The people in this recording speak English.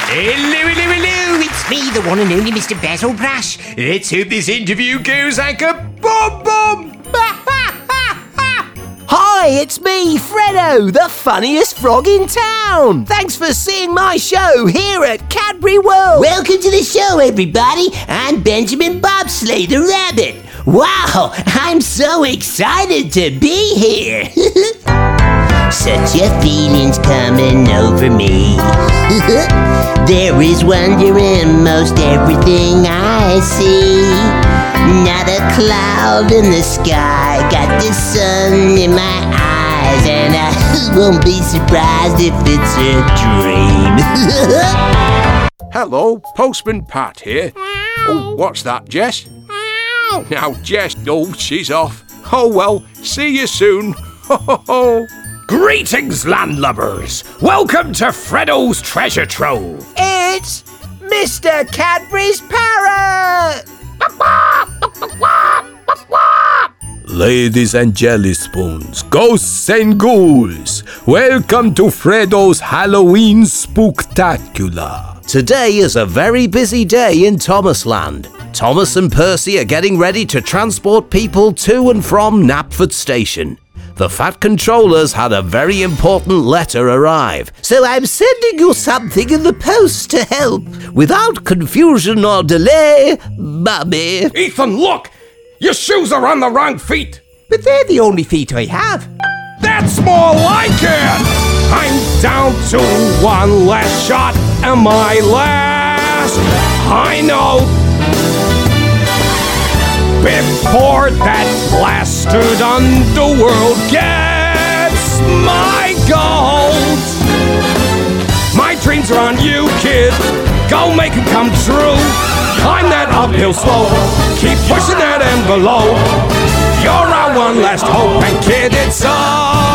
Hello, it's me, the one and only Mr. Basil Brash. Let's hope this interview goes like a bomb. Hi, it's me, Freddo, the funniest frog in town. Thanks for seeing my show here at Cadbury World. Welcome to the show, everybody. I'm Benjamin Bobsleigh the Rabbit. Wow, I'm so excited to be here. Such a feeling's coming over me. There is wonder in most everything I see. Not a cloud in the sky, got the sun in my eyes, and I won't be surprised if it's a dream. Hello, Postman Pat here. Oh, what's that, Jess? Now, Jess, she's off. Oh well, see you soon. Ho ho ho. Greetings, landlubbers! Welcome to Freddo's Treasure Trove! It's Mr. Cadbury's Parrot! Ladies and jelly spoons, ghosts and ghouls, welcome to Freddo's Halloween Spooktacular. Today is a very busy day in Thomasland. Thomas and Percy are getting ready to transport people to and from Knapford Station. The Fat Controllers had a very important letter arrive. So I'm sending you something in the post to help. Without confusion or delay, Mummy. Ethan, look! Your shoes are on the wrong feet! But they're the only feet I have. That's more like it! I'm down to one last shot, and my last... I know! Before that blasted underworld gets my gold. My dreams are on you, kid. Go make them come true. Climb that uphill slope. Keep pushing that envelope. You're our one last hope, and kid, it's all